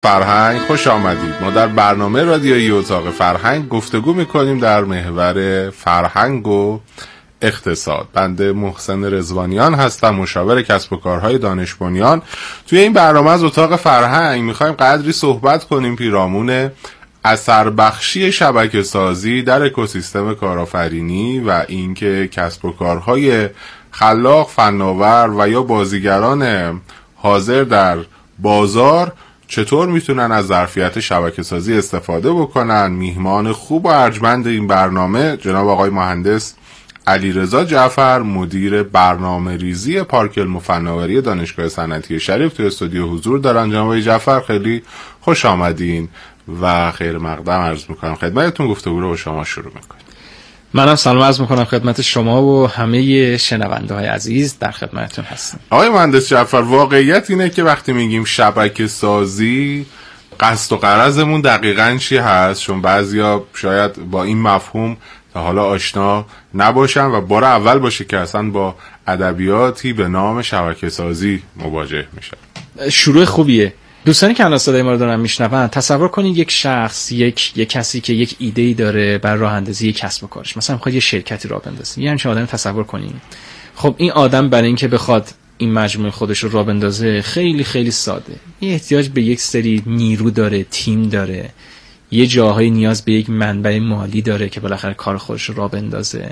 فرهنگ خوش آمدید. ما در برنامه رادیویی اتاق فرهنگ گفتگو میکنیم در محور فرهنگ و اقتصاد. بنده محسن رضوانیان هستم، مشاور کسب و کارهای دانش بنیان. توی این برنامه از اتاق فرهنگ میخوایم قدری صحبت کنیم پیرامون اثر بخشی شبکه سازی در اکوسیستم کارآفرینی و اینکه کسب و کارهای خلاق، فناور و یا بازیگران حاضر در بازار چطور میتونن از ظرفیت شبکه سازی استفاده بکنن. میهمان خوب و ارجمند این برنامه جناب آقای مهندس علیرضا جعفر، مدیر برنامه ریزی پارک علم و فناوری دانشگاه صنعتی شریف تو استودیو حضور دارن. جناب آقای جعفر خیلی خوش آمدین و خیر مقدم عرض میکنم خدمتتون. گفتگو رو با شما شروع میکنیم. منم سلام عرض میکنم خدمت شما و همه شنونده های عزیز، در خدمتتون هستم. آقای مهندس جعفر، واقعیت اینه که وقتی میگیم شبکه سازی قصد و غرضمون دقیقاً چی هست؟ چون بعضیا شاید با این مفهوم تا حالا آشنا نباشن و بار اول باشه که اصلا با ادبیاتی به نام شبکه سازی مواجه میشن. شروع خوبیه. دوستانی که الان صدای ما رو دارن میشنون، تصور کنید یک شخص، یک کسی که یک ایده‌ای داره بر راه اندازی یک کسب و کارش، مثلا میخواد یه شرکتی راه بندازه. یه همچین آدمی تصور کنید. خب این آدم برای اینکه بخواد این مجموعه خودش رو راه بندازه خیلی خیلی ساده. یه احتیاج به یک سری نیرو داره، تیم داره. یه جاهای نیاز به یک منبع مالی داره که بالاخره کار خودش رو راه بندازه.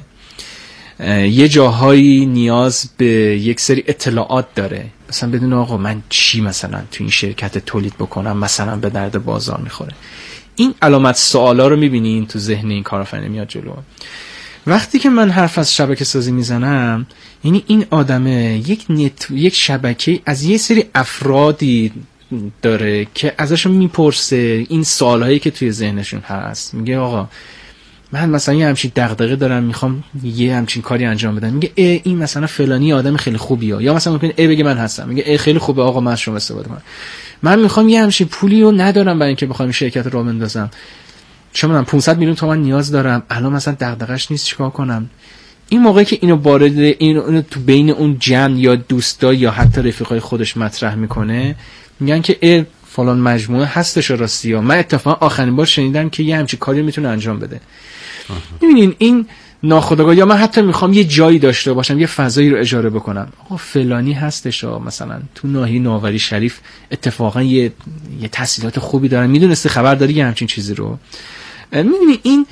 یه جاهایی نیاز به یک سری اطلاعات داره، مثلا بدون آقا من چی مثلا تو این شرکت تولید بکنم مثلا به درد بازار میخوره. این علامت سوالا رو میبینین تو ذهن این کارآفرین میاد جلو. وقتی که من حرف از شبکه سازی میزنم، یعنی این آدمه یک شبکه از یه سری افرادی داره که ازشون میپرسه این سوالهایی که توی ذهنشون هست. میگه آقا من مثلا یه همچین دغدغه دارم، میخوام یه همچین کاری انجام بدم. میگه این مثلا فلانی آدم خیلی خوبیه، یا مثلا ممکنه بگه من هستم، میگه خیلی خوبه آقا من از شما استفاده کنم. من میخوام یه همچین پولی رو ندارم برای اینکه بخوام شرکت رو بندازم، چون من 500 میلیون تومان نیاز دارم، الان مثلا دغدغش نیست، چیکار کنم؟ این موقعی که اینو وارد اینو تو بین اون جمع یا دوستا یا حتی رفیقای خودش مطرح میکنه، میگن که فلان مجموعه هستش راستی، یا من اتفاقا آخرین بار شنیدم که یه همچین کاری میتونه انجام بده. میبینین این ناخودآگاه. یا من حتی میخوام یه جایی داشته باشم، یه فضایی رو اجاره بکنم، آقا فلانی هستش مثلا تو ناحیه نوآوری شریف اتفاقا یه تحصیلات خوبی دارن، میدونسته خبر داری یه همچین چیزی رو. میبینین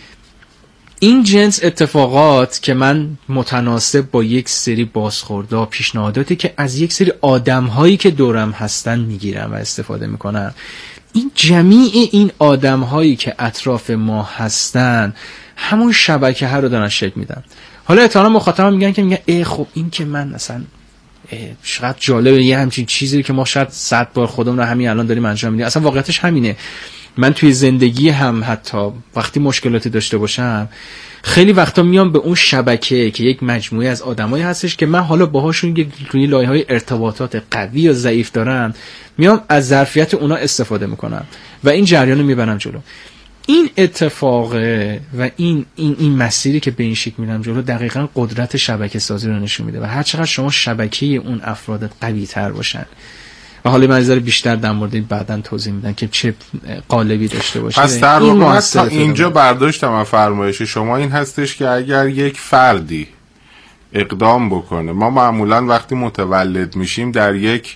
این جنس اتفاقات که من متناسب با یک سری بازخوردها، پیشنهاداتی که از یک سری آدم‌هایی که دورم هستن میگیرم و استفاده میکنم، این جمیع این آدم‌هایی که اطراف ما هستن همون شبکه ها رو دارن شکل میدن. حالا احتمالاً مخاطبم میگن که خب این که من مثلا چقدر جالبه یه همچین چیزی که ما شاید 100 بار خودمون رو همین الان داریم انجام میدیم. اصلا واقعیتش همینه. من توی زندگی هم حتی وقتی مشکلاتی داشته باشم، خیلی وقتا میام به اون شبکه که یک مجموعه از آدمایی هستش که من حالا باهاشون روی لایه‌های ارتباطات قوی یا ضعیف دارم، میام از ظرفیت اونا استفاده میکنم و این جریان رو میبرم جلو. این اتفاق و این مسیری که به این شکل میرم جلو دقیقاً قدرت شبکه سازی رو نشون میده. و هر چقدر شما شبکه اون افراد قوی تر باشن، و حالا من ذره بیشتر در مورد بعداً توضیح میدم که چه قالبی داشته باشه. پس در واقع تا اینجا برداشتم از فرمایش شما این هستش که اگر یک فردی اقدام بکنه، ما معمولاً وقتی متولد میشیم در یک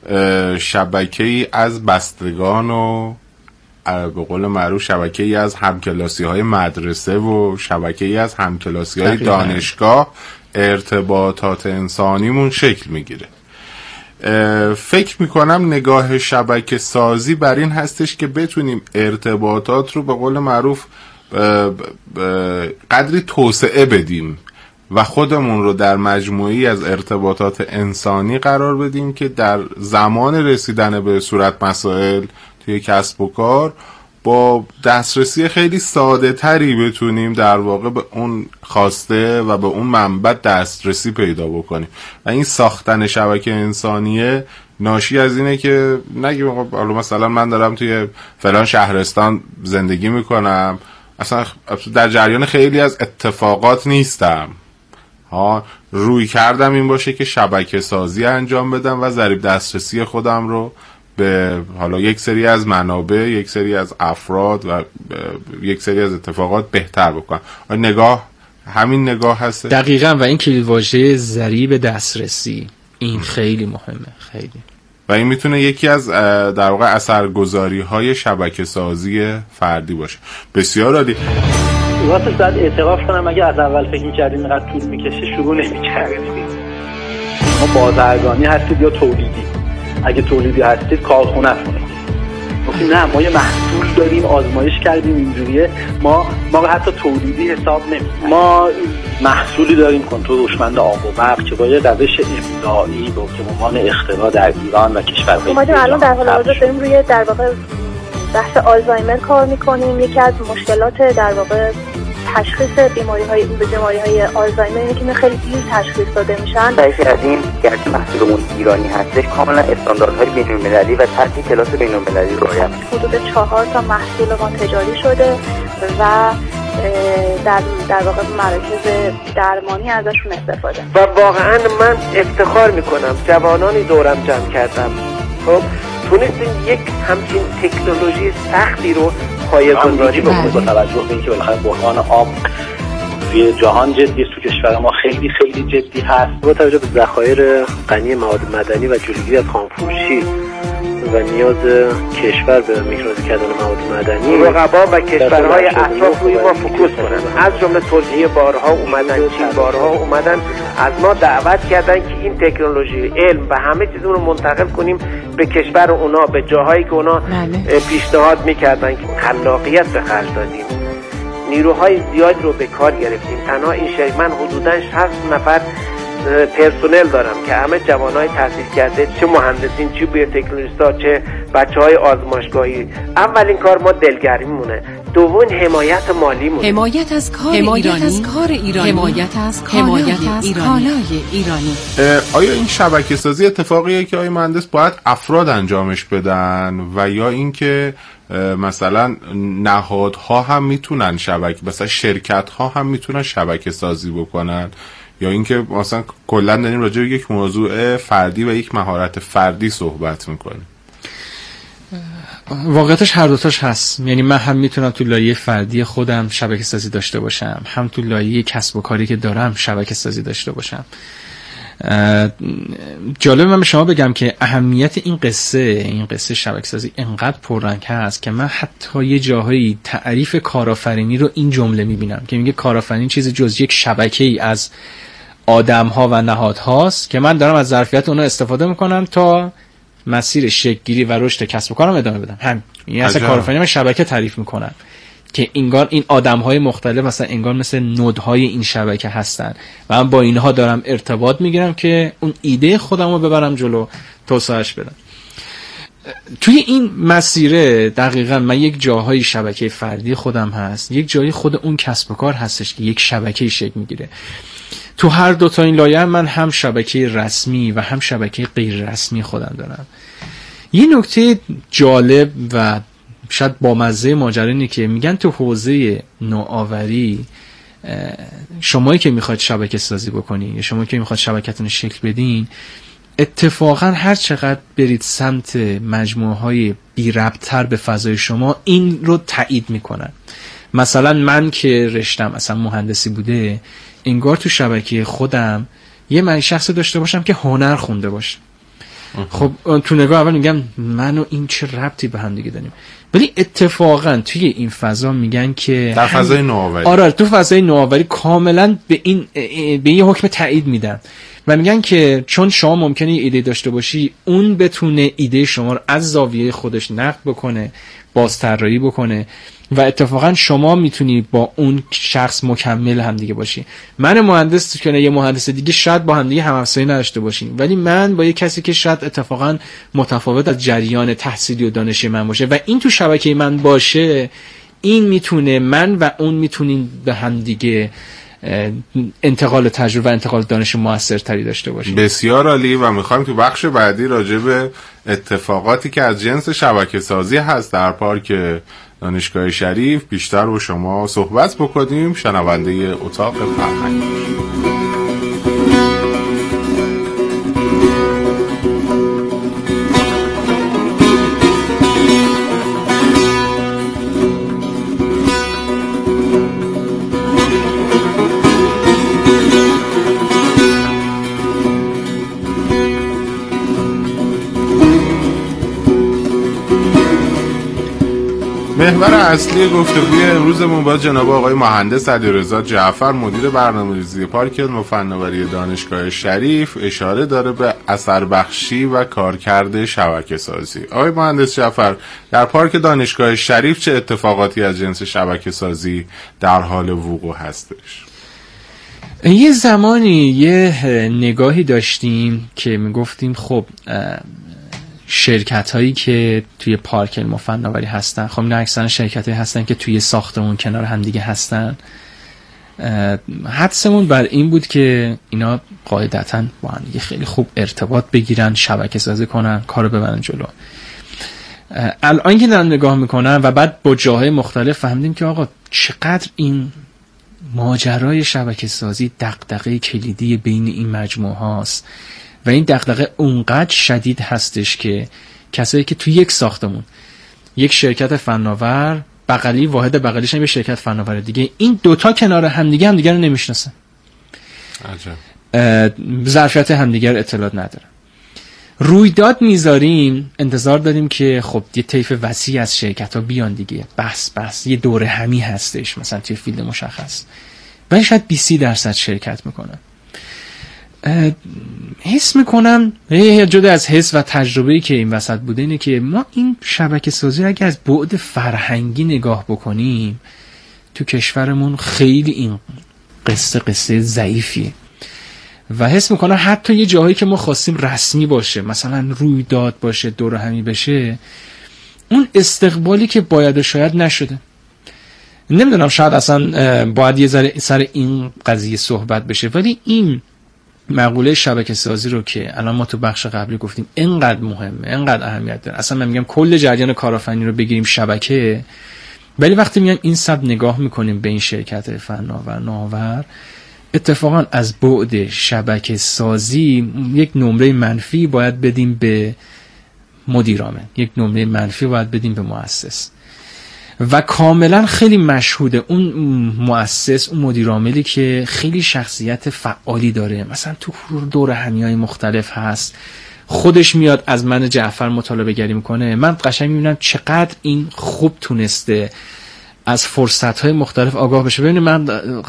شبکه‌ای از بستگان و به قول معروف شبکه‌ای از همکلاسی‌های مدرسه و شبکه‌ای از همکلاسی‌های دانشگاه ارتباطات انسانیمون شکل میگیره. فکر میکنم نگاه شبکه سازی بر این هستش که بتونیم ارتباطات رو به قول معروف قدری توسعه بدیم و خودمون رو در مجموعی از ارتباطات انسانی قرار بدیم که در زمان رسیدن به صورت مسائل توی کسب و کار با دسترسی خیلی ساده تری بتونیم در واقع به اون خواسته و به اون منبع دسترسی پیدا بکنیم. و این ساختن شبکه انسانیه ناشی از اینه که نگیم مثلا من دارم توی فلان شهرستان زندگی میکنم، اصلا در جریان خیلی از اتفاقات نیستم، روی کردم این باشه که شبکه سازی انجام بدم و ضریب دسترسی خودم رو به حالا یک سری از منابع، یک سری از افراد و یک سری از اتفاقات بهتر بکنن. نگاه همین نگاه هست دقیقاً. و این کلیدواژه ضریب دسترسی این خیلی مهمه، خیلی. و این میتونه یکی از در واقع اثرگذاری‌های شبکه‌سازی فردی باشه. بسیار عالی. واسه صد اعتراف کنم اگه از اول فکر می‌کردیم اینقدر طول می‌کشه شروع نمی‌کردیم. ما بازرگانی هستید یا تولیدی؟ اگه تولیدی هستید کارخونه‌تونه. گفتیم نه ما یه محصول داریم، آزمایش کردیم اینجوریه، ما حتی تولیدی حساب نمی‌کنیم. ما محصولی داریم کنترل هوشمند آب و برق که با یه روش ابداعی با که عنوان اختراع در ایران و کشورهای اومدیم الان در حال حاضر داریم روی در واقع بحث آلزایمر کار می‌کنیم. یکی از مشکلات در واقع تشخیص بیماری‌های آلزایمر اینه که خیلی دیر تشخیص داده میشن. سعی کردیم گرچه محصولمون ایرانی هستش کاملا استانداردهای بین‌المللی و سطح کلاس بین‌المللی رو رعایت کنیم. حدود 4 تا محصول ما تجاری شده و در واقع مراکز درمانی ازشون استفاده. و واقعا من افتخار میکنم جوانانی دورم جمع کردم، خب تونستیم یک همچین تکنولوژی سختی رو پایه‌گذاری بکنیم. با توجه به اینکه بالاخره بحران آب توی جهان جدی، تو کشور ما خیلی خیلی جدی هست، با توجه به ذخایر غنی مواد مدنی و جلوگیری از خامفروشی و نیاز کشور به میکروزی کردن مواد مدنی، رقبا و کشورهای اطراف روی ما فوکوس کنن. از جمله ترکیه بارها اومدن، چین بارها اومدن، از ما دعوت کردن که این تکنولوژی، علم و همه چیز رو منتقل کنیم به کشور اونا، به جاهایی که اونا پیشنهاد میکردن. خلاقیت به خرج دادیم، نیروهای زیاد رو به کار گرفتیم. تنها این شرکت من حدوداً 60 نفر پرسنل دارم که همه جوانای تحصیل کرده، چه مهندسین، چه بیوتکنولوژیست‌ها، چه بچه‌های آزمایشگاهی. اولین کار ما دلگرمیمونه، دومین حمایت مالی مونه. حمایت از کار ایرانی، حمایت از کالای ایرانی. آیا این شبکه سازی اتفاقیه که آیا مهندس باید افراد انجامش بدن و یا اینکه مثلا نهادها هم میتونن مثلا شرکت ها هم میتونن شبکه سازی بکنن، یا اینکه مثلا کلا داریم راجع به یک موضوع فردی و یک مهارت فردی صحبت میکنیم؟ واقعیتش هر دوتاش هست. یعنی من هم میتونم تو لایه فردی خودم شبکه سازی داشته باشم، هم تو لایه کسب و کاری که دارم شبکه سازی داشته باشم. جالب من به شما بگم که اهمیت این قصه شبکه سازی انقدر پررنگ هست که من حتی یه جاهایی تعریف کارآفرینی رو این جمله میبینم که میگه کارآفرین چیز جز یک شبکه‌ای از آدم‌ها و نهادهاست که من دارم از ظرفیت اونها استفاده میکنم تا مسیر شکل‌گیری و رشد کسب و کارم ادامه بدم. همین یعنی اصلا کارآفرینی من شبکه تعریف میکنم که انگار این آدم‌های مختلف مثلا انگار مثل نودهای این شبکه هستن و من با اینها دارم ارتباط میگیرم که اون ایده خودم رو ببرم جلو، توسعهش بدم. توی این مسیره دقیقاً من یک جاهای شبکه فردی خودم هست، یک جایی خود اون کسب و کار هستش که یک شبکه شکل میگیره. تو هر دو تا این لایه من هم شبکه رسمی و هم شبکه غیر رسمی خودم دارم. یه نکته جالب و شاید با مزه ماجرا اینه که میگن تو حوزه نوآوری شمایی که میخواید شبکه سازی بکنین یا شمایی که میخواید شبکتون شکل بدین، اتفاقا هر چقدر برید سمت مجموعه های بی ربط‌تر به فضای شما این رو تایید میکنن. مثلا من که رشتم مثلا مهندسی بوده، انگار تو شبکه خودم من شخصی داشته باشم که هنر خونده باشه. خب تو نگاه اول میگم من و این چه ربطی به هم دیگه داریم، ولی اتفاقا توی این فضا میگن که در فضای نوآوری، آره تو فضای نوآوری کاملا به این حکم تایید میدن و میگن که چون شما ممکنه یه ایده داشته باشی، اون بتونه ایده شما رو از زاویه خودش نقد بکنه، بازطراحی بکنه و اتفاقا شما میتونی با اون شخص مکمل هم دیگه باشی. من مهندس که یه مهندس دیگه شاید با هم دیگه هم‌افزایی نداشته باشیم، ولی من با یه کسی که شاید اتفاقا متفاوت از جریان تحصیلی و دانشی من باشه و این تو شبکه من باشه، این میتونه من و اون میتونیم به هم دیگه انتقال تجربه و انتقال دانش موثرتری داشته باشیم. بسیار عالی. و میخوایم تو بخش بعدی راجع به اتفاقاتی که از جنس شبکه سازی هست در پارک دانشگاه شریف بیشتر با شما صحبت بکنیم. شنونده اتاق فرهنگ. محور اصلی گفتگوی امروزمون با جناب آقای مهندس علیرضا جعفر، مدیر برنامه‌ریزی پارک علم و فناوری دانشگاه شریف، اشاره داره به اثر بخشی و کارکرد شبکه‌سازی. آقای مهندس جعفر، در پارک دانشگاه شریف چه اتفاقاتی از جنس شبکه‌سازی در حال وقوع هستش؟ یه زمانی یه نگاهی داشتیم که میگفتیم خب شرکت هایی که توی پارک علم و فناوری هستن، خب نه اکثرا شرکت هایی هستن که توی ساختمون کنار همدیگه هستن. حدسمون بر این بود که اینا قاعدتاً با هم دیگه خیلی خوب ارتباط بگیرن، شبکه سازی کنن، کارو ببرن جلو. الان که دارم نگاه میکنم و بعد با جاهای مختلف فهمیدیم که آقا چقدر این ماجرای شبکه سازی دغدغه کلیدی بین این مجموعه هاست و این دغدغه اونقدر شدید هستش که کسایی که توی یک ساختمون یک شرکت فناور بغلی، واحد بغلیش هم یه شرکت فناور دیگه، این دوتا کنار همدیگه رو نمیشناسن، ظرفیت همدیگر اطلاعات ندارن. رویداد میذاریم، انتظار داریم که خب یه طیف وسیع از شرکت ها بیان دیگه، بس یه دوره همی هستش مثلا توی فیلد مشخص، ولی شاید 20% شرکت میکنن. حس میکنم جدا از حس و تجربه‌ای که این وسط بوده اینه که ما این شبکه سازی رو اگه از بعد فرهنگی نگاه بکنیم تو کشورمون خیلی این قصه ضعیفیه و حس میکنم حتی یه جاهایی که ما خواستیم رسمی باشه، مثلا رویداد باشه، دوره همی بشه، اون استقبالی که باید و شاید نشده. نمیدونم، شاید اصلا باید یه ذره سر این قضیه صحبت بشه، ولی این مقوله شبکه سازی رو که الان ما تو بخش قبلی گفتیم اینقدر مهمه، اینقدر اهمیت داره، اصلا من میگم کل جریان کارآفرینی رو بگیریم شبکه، ولی وقتی میگم این سب نگاه میکنیم به این شرکت فناور نوآور، اتفاقا از بعد شبکه سازی یک نمره منفی باید بدیم به مدیر عامل، یک نمره منفی باید بدیم به مؤسس و کاملا خیلی مشهوده اون مؤسس، اون مدیر عاملی که خیلی شخصیت فعالی داره، مثلا تو دوره همیای مختلف هست، خودش میاد از من جعفر مطالبه گری میکنه، من قشنگ میبینم چقدر این خوب تونسته از فرصت‌های مختلف آگاه بشه. ببینید من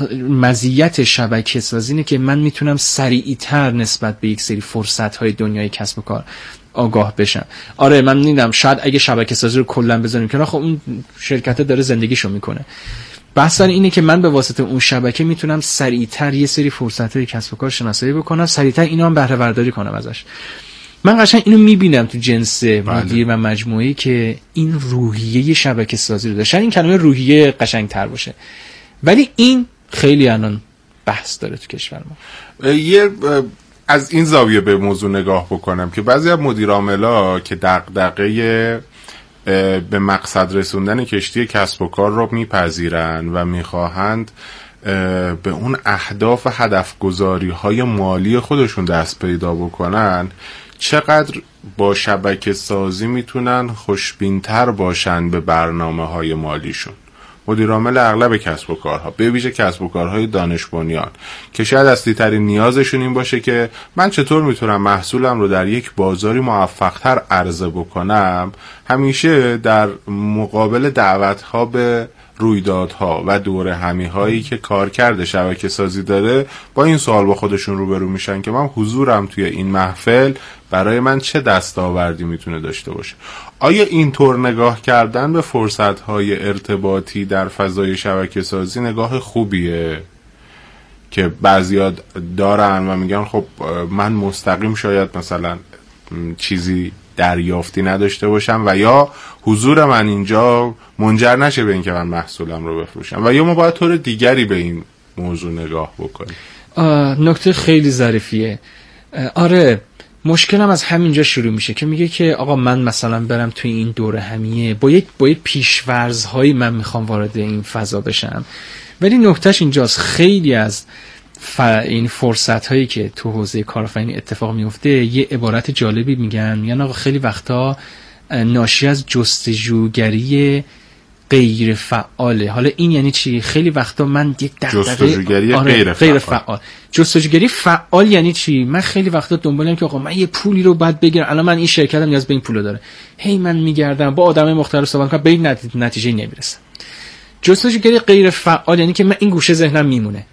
مزیت شبکه سازی اینه که من میتونم سریع‌تر نسبت به یک سری فرصت‌های دنیای کسب و کار آگاه بشم. آره من میدونم شاید اگه شبکه سازی رو کلا بذاریم که خب اون شرکت داره زندگیشو میکنه، بحث اینه که من به واسطه اون شبکه میتونم سریعتر یه سری فرصت‌های کسب و کار شناسایی بکنم، سریعتر اینا هم بهره برداری کنم ازش. من قشنگ اینو میبینم تو جنس مدیر و مجموعه‌ای که این روحیه شبکه سازی رو داره. شاید این کلمه روحیه قشنگ‌تر باشه، ولی این خیلی الان بحث داره تو کشور ما. یه از این زاویه به موضوع نگاه بکنم که بعضی از مدیر عاملا که دغدغه به مقصد رسوندن کشتی کسب و کار رو میپذیرن و میخواهند به اون اهداف و هدف گذاری های مالی خودشون دست پیدا بکنن، چقدر با شبکه سازی میتونن خوشبین‌تر باشن به برنامه های مالیشون. مدیر عامل اغلب کسب و کارها، به ویژه کسب و کارهای دانش بنیان، که شاید اصلی ترین نیازشون این باشه که من چطور میتونم محصولم رو در یک بازاری موفق‌تر عرضه بکنم، همیشه در مقابل دعوت‌ها به رویدادها و دوره همی هایی که کارکرد شبکه سازی داره با این سوال با خودشون روبرو میشن که من حضورم توی این محفل برای من چه دستاوردی میتونه داشته باشه. آیا اینطور نگاه کردن به فرصت های ارتباطی در فضای شبکه سازی نگاه خوبیه که بعضیا دارن و میگن خب من مستقیم شاید مثلا چیزی دریافتی نداشته باشم و یا حضور من اینجا منجر نشه به اینکه من محصولم رو بفروشم، و یا ما باید طور دیگری به این موضوع نگاه بکنیم؟ نکته خیلی ظریفیه. آره مشکلم از همینجا شروع میشه که میگه که آقا من مثلا برم توی این دوره همیه با یک پیش‌ورزهایی من میخوام وارد این فضا بشم، ولی نکتهش اینجاست خیلی از این فرصت هایی که تو حوزه کارآفرینی اتفاق میفته یه عبارت جالبی میگن آقا خیلی وقتا ناشی از جستجوگری غیر فعاله. حالا این یعنی چی؟ خیلی وقتا من یک دغدغه جستجوگری غیر فعال. جستجوگری فعال یعنی چی؟ من خیلی وقتا دنبالم که آقا من یه پولی رو باید بگیرم، الان من این شرکتم نیاز به این پولو داره، هی من میگردم با آدمای مختلف صحبت کنم، به این نتیجه نمیرسم. جستجوگری غیر فعال یعنی که من این گوشه ذهنم میمونه،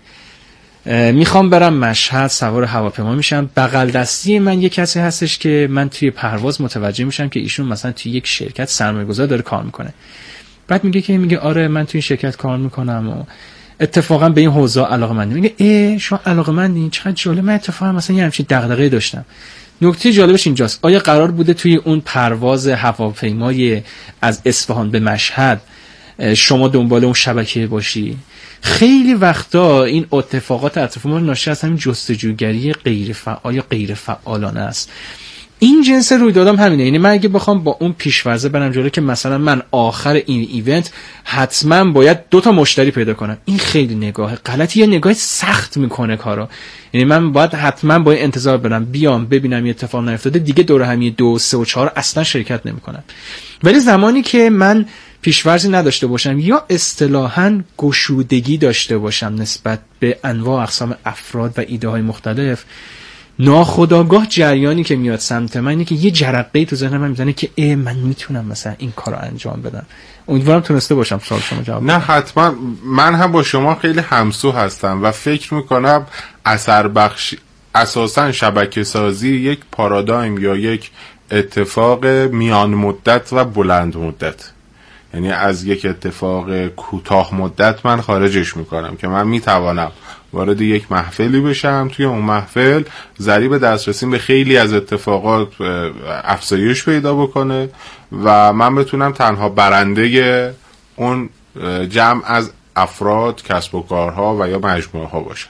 میخوام برم مشهد، سوار هواپیما میشم، بغل دستی من یک کسی هستش که من توی پرواز متوجه میشم که ایشون مثلا توی یک شرکت سرمایه‌گذار داره کار میکنه. بعد میگه آره من توی این شرکت کار میکنم و اتفاقا به این حوزه علاقه‌مندم. میگه شما علاقه‌مندین؟ چقدر جالب. من اتفاقا مثلا یه همچین دغدغه‌ای داشتم. نکته جالبش اینجاست، آیا قرار بوده توی اون پرواز هواپیمای از اصفهان به مشهد شما دنبال اون شبکه باشی؟ خیلی وقتا این اتفاقات اطراف ما ناشی از همین جستجوگری غیر فعال یا غیر فعالانه است. این جنس رویدادام همینه. یعنی من اگه بخوام با اون پیش‌ورزه برم جلو که مثلا من آخر این ایونت حتما باید 2 مشتری پیدا کنم، این خیلی نگاه غلطی، یه نگاه سخت میکنه کارو. یعنی من باید حتما با انتظار برم بیام ببینم یه اتفاق نیفتاده، دیگه دور همی 2 3 و 4 اصلا شرکت نمیکنم. ولی زمانی که من پیش‌ورزی نداشته باشم یا اصطلاحاً گشودگی داشته باشم نسبت به انواع اقسام افراد و ایده‌های مختلف، ناخودآگاه جریانی که میاد سمت من اینه که یه جرقه‌ای تو ذهنم میزنه که من میتونم مثلا این کارو انجام بدم. امیدوارم تونسته باشم سوال شما جواب نه حتما. من هم با شما خیلی همسو هستم و فکر میکنم اثر بخش اساساً شبکه سازی یک پارادایم یا یک اتفاق میان مدت و بلند مدت، یعنی از یک اتفاق کوتاه مدت من خارجش میکنم که من میتوانم وارد یک محفلی بشم، توی اون محفل ضریب دسترسی به خیلی از اتفاقات افزایش پیدا بکنه و من بتونم تنها برنده اون جمع از افراد، کسب و کارها و یا مجموعه ها باشم.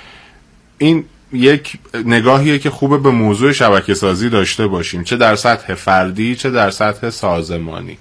این یک نگاهیه که خوبه به موضوع شبکه سازی داشته باشیم، چه در سطح فردی چه در سطح سازمانی.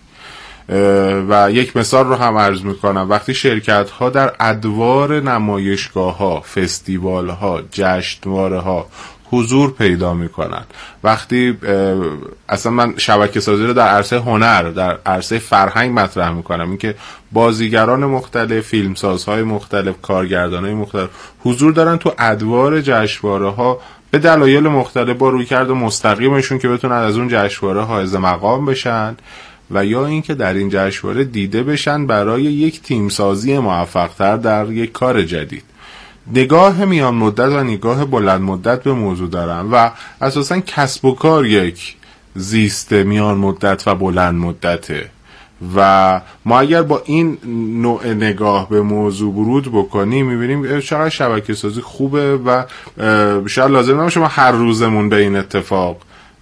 و یک مثال رو هم عرض میکنم، وقتی شرکت ها در ادوار نمایشگاه ها، فستیوال ها، جشنواره ها حضور پیدا میکنن، وقتی اصلا من شبکه سازی رو در عرصه هنر، در عرصه فرهنگ مطرح میکنم، اینکه بازیگران مختلف، فیلمسازهای مختلف، کارگردانهای مختلف حضور دارن تو ادوار جشنواره ها به دلایل مختلف با رویکرد مستقیمشون که بتونن از اون جشنواره حائز مقام بشن و یا اینکه در این جشنواره دیده بشن برای یک تیمسازی موفق‌تر در یک کار جدید. نگاه میان مدت و نگاه بلند مدت به موضوع دارم و اساساً کسب و کار یک زیست میان مدت و بلند مدته و ما اگر با این نوع نگاه به موضوع ورود بکنیم میبینیم چقدر شبکه سازی خوبه و شاید لازم نباشه ما هر روزمون به این اتفاق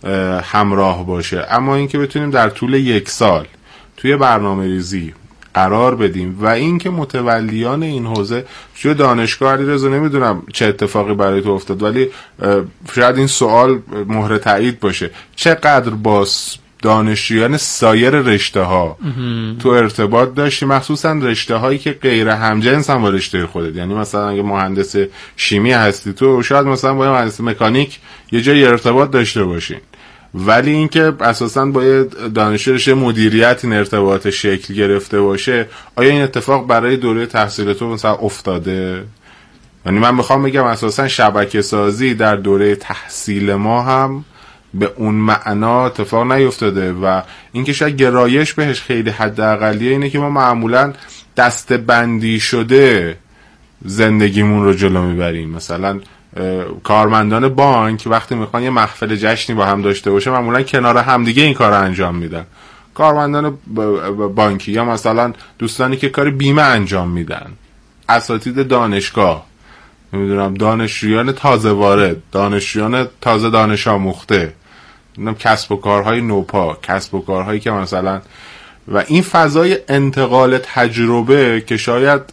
همراه باشه، اما اینکه بتونیم در طول 1 سال توی برنامه ریزی قرار بدیم و اینکه متولیان این حوزه توی دانشگاه علیرضا نمیدونم چه اتفاقی برای تو افتاد، ولی شاید این سوال مهر تایید باشه، چقدر با دانشجویان سایر رشته ها تو ارتباط داشتی، مخصوصا رشته هایی که غیر همجنس هم با رشته خودت، یعنی مثلا اگه مهندس شیمی هستی تو شاید مثلا با مهندس مکانیک یه جای ارتباط داشته باشین، ولی اینکه اساسا با دانشجو رشته مدیریت این ارتباط شکل گرفته باشه، آیا این اتفاق برای دوره تحصیل تو مثلا افتاده؟ یعنی من میخوام بگم اساسا شبکه سازی در دوره تحصیل ما هم به اون معنا اتفاق نیفتاده و اینکه شاید گرایش بهش خیلی حداقلیه اینه که ما معمولا دسته‌بندی شده زندگیمون رو جلو میبریم. مثلا کارمندان بانک وقتی میخوان یه محفل جشنی با هم داشته باشه معمولا کنار همدیگه این کار رو انجام میدن، کارمندان بانکی یا مثلا دوستانی که کار بیمه انجام میدن، اساتید دانشگاه، نمیدونم دانشجویان تازه وارد، دانشجویان تازه دانش آموخته، کسب و کارهای نوپا، کسب و کارهایی که مثلا و این فضای انتقال تجربه که شاید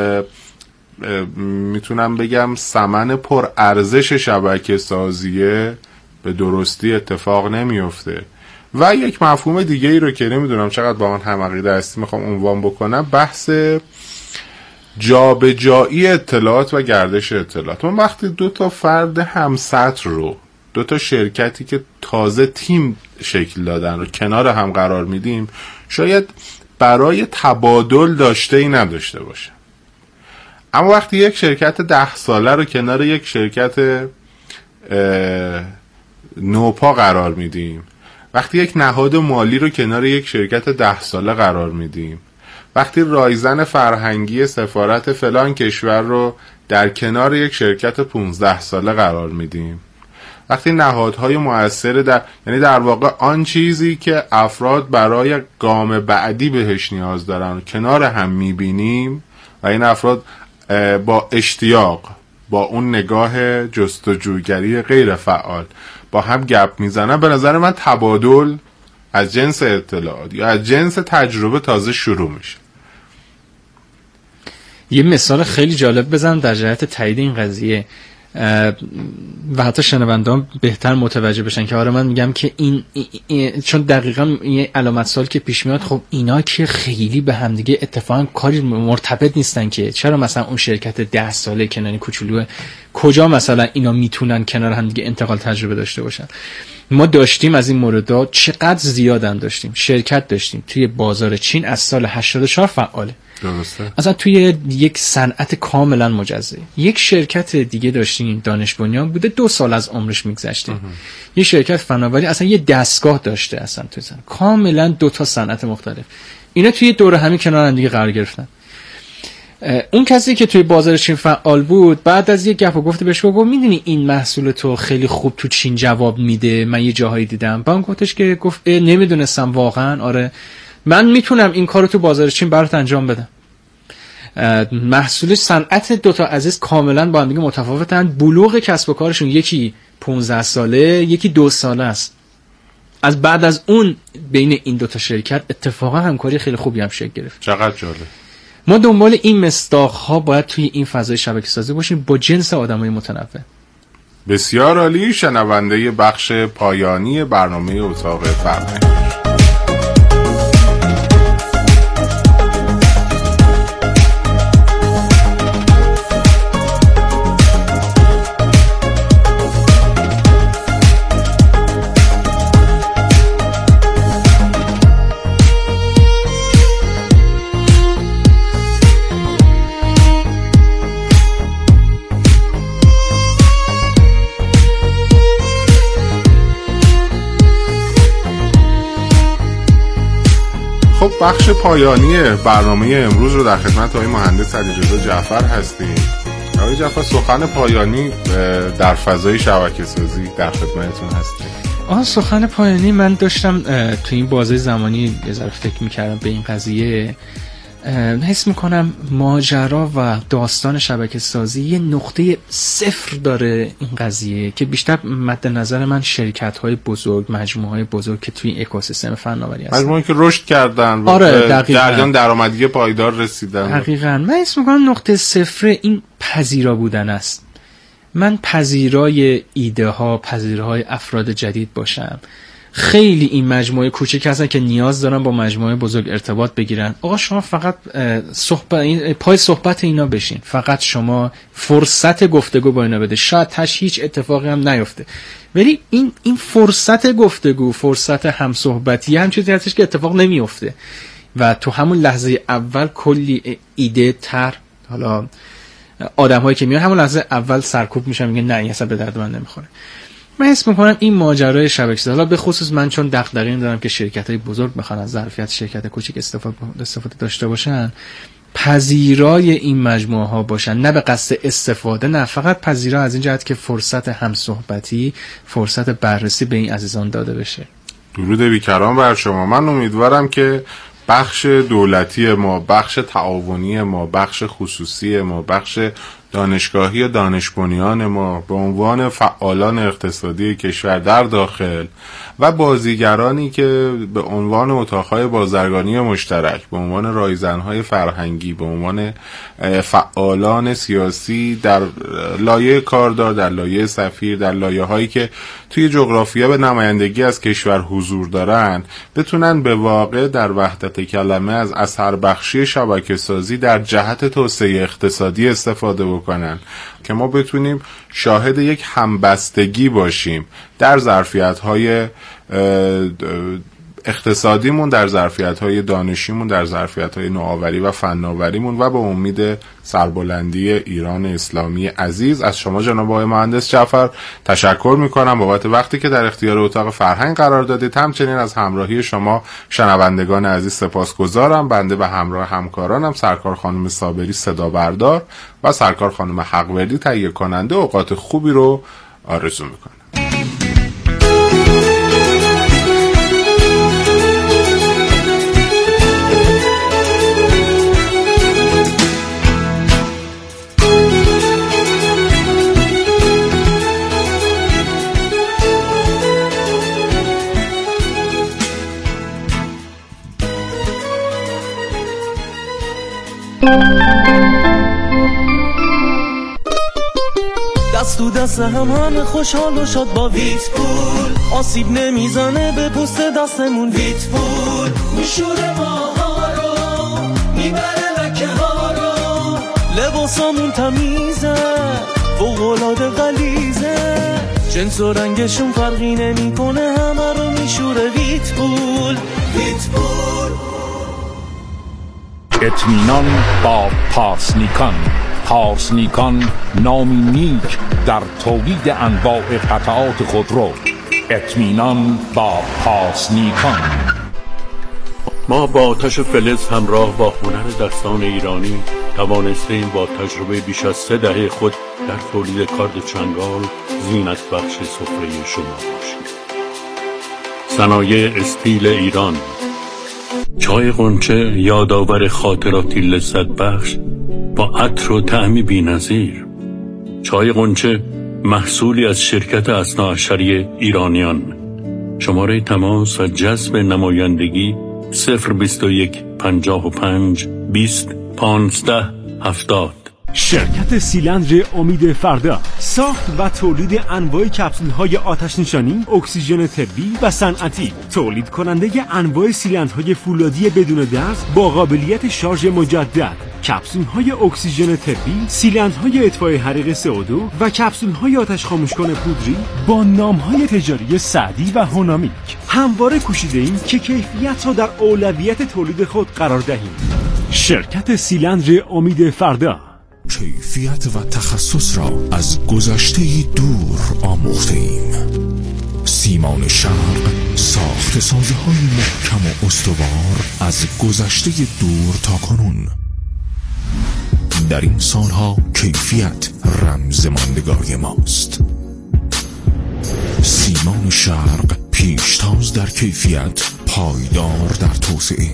میتونم بگم ثمن پر ارزش شبکه سازیه به درستی اتفاق نمیفته. و یک مفهوم دیگه ای رو که نمیدونم چقدر با من هم عقیده هستی میخوام عنوان بکنم، بحث جابجایی اطلاعات و گردش اطلاعات. ما وقتی 2 فرد هم سطح رو، 2 شرکتی که تازه تیم شکل دادن رو کنار هم قرار میدیم، شاید برای تبادل داشته‌ای نداشته باشن. اما وقتی یک شرکت 10 ساله رو کنار یک شرکت نوپا قرار میدیم، وقتی یک نهاد مالی رو کنار یک شرکت 10 ساله قرار میدیم، وقتی رایزن فرهنگی سفارت فلان کشور رو در کنار یک شرکت 15 ساله قرار میدیم، وقتی نهادهای مؤثر یعنی در واقع آن چیزی که افراد برای گام بعدی بهش نیاز دارن کنار هم میبینیم و این افراد با اشتیاق، با اون نگاه جستجوگری غیر فعال با هم گپ میزنن، به نظر من تبادل از جنس اطلاعات یا از جنس تجربه تازه شروع میشه. یه مثال خیلی جالب بزنم در جهت تایید این قضیه و حتی شنوندان بهتر متوجه بشن که آره من میگم که این چون دقیقاً این علامت سوال که پیش میاد، خب اینا که خیلی به هم دیگه اتفاقا کاری مرتبط نیستن که چرا مثلا اون شرکت 10 ساله کناری کوچولو کجا مثلا اینا میتونن کنار هم دیگه انتقال تجربه داشته باشن. ما داشتیم از این موردها چقدر زیادن، داشتیم شرکت داشتیم توی بازار چین از سال 84 فعاله، درسته، اصلا توی یک صنعت کاملا مجزا. یک شرکت دیگه داشتیم دانش بنیان بوده 2 سال از عمرش میگذشته. یک شرکت فناوری اصلا یه دستگاه داشته، اصلا توی کاملا 2 تا صنعت مختلف. اینا توی دوره همی کنار هم دیگه قرار گرفتن. اون کسی که توی بازار چین فعال بود بعد از یک گپ و گفت بهش گفت میدونی این محصول تو خیلی خوب تو چین جواب میده، من یه جاهایی دیدم. بعد گفتش که گفت نمیدونستم واقعا، آره من میتونم این کارو تو بازار چین برات انجام بدم. محصول صنعت 2 تا عزیز کاملا با هم دیگه متفاوتن. بلوغ کسب و کارشون یکی 15 ساله یکی 2 ساله است. از بعد از اون بین این 2 تا شرکت اتفاقا همکاری خیلی خوبی هم شکل گرفت. چقدر جالب. ما دنبال این مصداق‌ها باید توی این فضای شبکه‌سازی باشیم با جنس آدمای متنوع. بسیار عالی. شنونده بخش پایانی برنامه اتاق فرهنگ. خب بخش پایانی برنامه امروز رو در خدمت آقای مهندس علیرضا جعفر هستیم. آقای جعفر سخن پایانی در فضای شبکه‌سازی در خدمتتون هستیم. سخن پایانی من داشتم تو این بازه زمانی یه ذره فکر می‌کردم به این قضیه. حس میکنم ماجرا و داستان شبکه‌سازی یه نقطه صفر داره این قضیه که بیشتر مد نظر من شرکت‌های بزرگ، مجموعه‌های بزرگ که توی اکوسیستم فناوری هستن، مجموعه‌ای که رشد کردن و جریان درآمدی پایدار رسیدن. دقیقاً من حس میکنم نقطه صفر این پذیرا بودن است. من پذیرای ایده ها، پذیرای افراد جدید باشم. خیلی این مجموعه کوچک هستن که نیاز دارن با مجموعه بزرگ ارتباط بگیرن. آقا شما فقط پای صحبت اینا بشین، فقط شما فرصت گفتگو با اینا بده، شاید هیچ اتفاقی هم نیفته، ولی این فرصت گفتگو، فرصت همصحبتی هم چیزی هستش که اتفاق نمیفته و تو همون لحظه اول کلی ایده تر، حالا آدم هایی که میان همون لحظه اول سرکوب میشن میگن نه این اصلا به درد من نمیخوره. من حس میکنم این ماجرای شبکه‌سازی، حالا به خصوص من چون دغدغه‌ای دارم که شرکت‌های بزرگ بخوان از ظرفیت شرکت کوچیک استفاده داشته باشن، پذیرای این مجموعه ها باشن، نه به قصد استفاده، نه فقط پذیرا از این جهت که فرصت همصحبتی، فرصت بررسی به این عزیزان داده بشه. درود بیکران بر شما. من امیدوارم که بخش دولتی ما، بخش تعاونی ما، بخش خصوصی ما، بخش دانشگاهی و دانش بنیان ما به عنوان فعالان اقتصادی کشور در داخل و بازیگرانی که به عنوان اتاقهای بازرگانی مشترک، به عنوان رایزنهای فرهنگی، به عنوان فعالان سیاسی در لایه کاردار، در لایه سفیر، در لایه هایی که توی جغرافیا به نمایندگی از کشور حضور دارن، بتونن به واقع در وحدت کلمه از اثر بخشی شبکه‌سازی در جهت توسعه اقتصادی استفاده بکنن که ما بتونیم شاهد یک همبستگی باشیم در ظرفیت‌های اقتصادیمون، در ظرفیت‌های دانشیمون، در ظرفیت‌های نوآوری و فناوریمون و به امید سربلندی ایران اسلامی عزیز. از شما جناب آقای مهندس جعفر تشکر می‌کنم بابت وقتی که در اختیار اتاق فرهنگ قرار دادید. همچنین از همراهی شما شنوندگان عزیز سپاسگزارم. بنده به همراه همکارانم سرکار خانم صابری صدا بردار و سرکار خانم حقوردی تهیه کننده اوقات خوبی رو آرزو می‌کنم. دست تو دست همه خوشحال و شاد با ویتپول، آسیب نمیزنه به پوست دستمون. ویتپول میشوره ماها رو، میبره لکه ها رو، لباسامون تمیزه فوق‌العاده غلیظه، جنس و رنگشون فرقی نمیکنه، همه رو میشوره ویتپول. ویتپول اطمینان با پارسنیکان. پارسنیکان نامی نیک در تولید انواع قطعات خودرو. اطمینان با پارسنیکان. ما با آتش فلز همراه با هنر دستان ایرانی توانستیم با تجربه بیش از 3 دهه خود در تولید کارد چنگال زینت بخش سفره شما باشیم. صنایع استیل ایران. چای غنچه یادآور خاطراتی لذت بخش با عطر و طعمی بی‌نظیر. چای غنچه محصولی از شرکت اثناعشری ایرانیان. شماره تماس و جذب نمایندگی 021 55 20 15 70. شرکت سیلندر امید فردا ساخت و تولید انواع کپسول‌های آتش نشانی، اکسیژن طبی و صنعتی. تولید کننده انواع سیلندرهای فولادی بدون درز با قابلیت شارژ مجدد، کپسول‌های اکسیژن طبی، سیلندرهای اطفای حریق CO2 و کپسول‌های آتش خاموشکن پودری با نام‌های تجاری سعدی و هونامیک. همواره کوشیده‌ایم که کیفیت را در اولویت تولید خود قرار دهیم. شرکت سیلندر امید فردا کیفیت و تخصص را از گذشته دور آموخته ایم. سیمان شرق ساخت سازه‌های محکم و استوار از گذشته دور تا کنون. در این سالها کیفیت رمز ماندگاری ماست. سیمان شرق پیشتاز در کیفیت، پایدار در توسعه.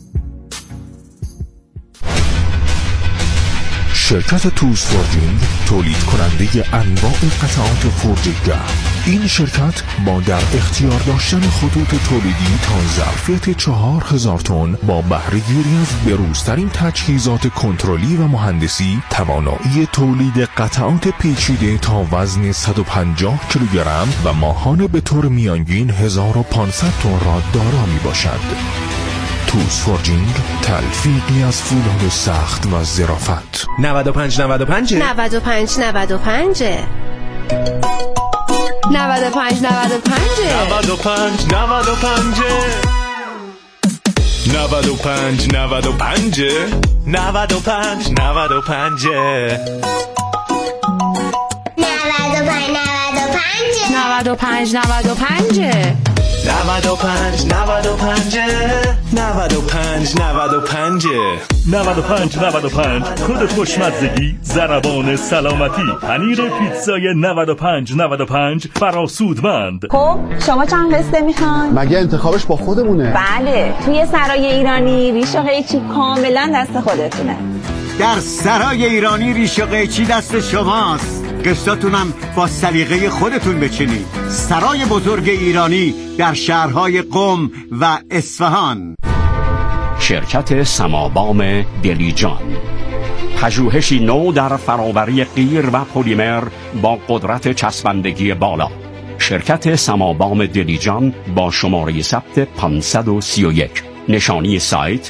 شرکت توز فورجینگ تولید کننده انواع قطعات فورجینگ. این شرکت با در اختیار داشتن خطوط تولیدی تا ظرفیت 4000 تن با بهره گیری از بروزترین تجهیزات کنترلی و مهندسی توانایی تولید قطعات پیچیده تا وزن 150 کیلوگرم و ماهانه به طور میانگین 1500 تن را دارا می باشد. توز فورجینگ تلفیقی از فولاد سخت و ظرافت. 95 95 95 95 95 95 95 95 95 95 95 95 95 95 95 95 95 95 95 کد خوشمزگی، ضربان سلامتی، پنیر پیتزای 95 فراسودمند. خب شما چند قسطه میخوان؟ مگه انتخابش با خودمونه؟ بله، توی سرای ایرانی ریش و قیچی کاملا دست خودتونه. در سرای ایرانی ریش و قیچی دست شماست. قسطاتونم با سلیقه خودتون بچینید. سرای بزرگ ایرانی در شهرهای قم و اصفهان. شرکت سمابام دلیجان، پژوهشی نو در فراوری قیر و پلیمر با قدرت چسبندگی بالا. شرکت سمابام دلیجان با شماره ثبت 531. نشانی سایت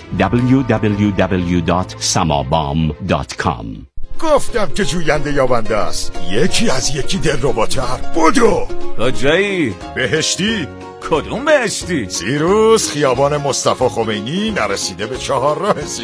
www.samabam.com. گفتم که جوینده یابنده است. یکی از یکی دلرباتر. بدو کجایی؟ بهشتی کدوم بهشتی؟ سیروس خیابان مصطفی خمینی نرسیده به 4 راه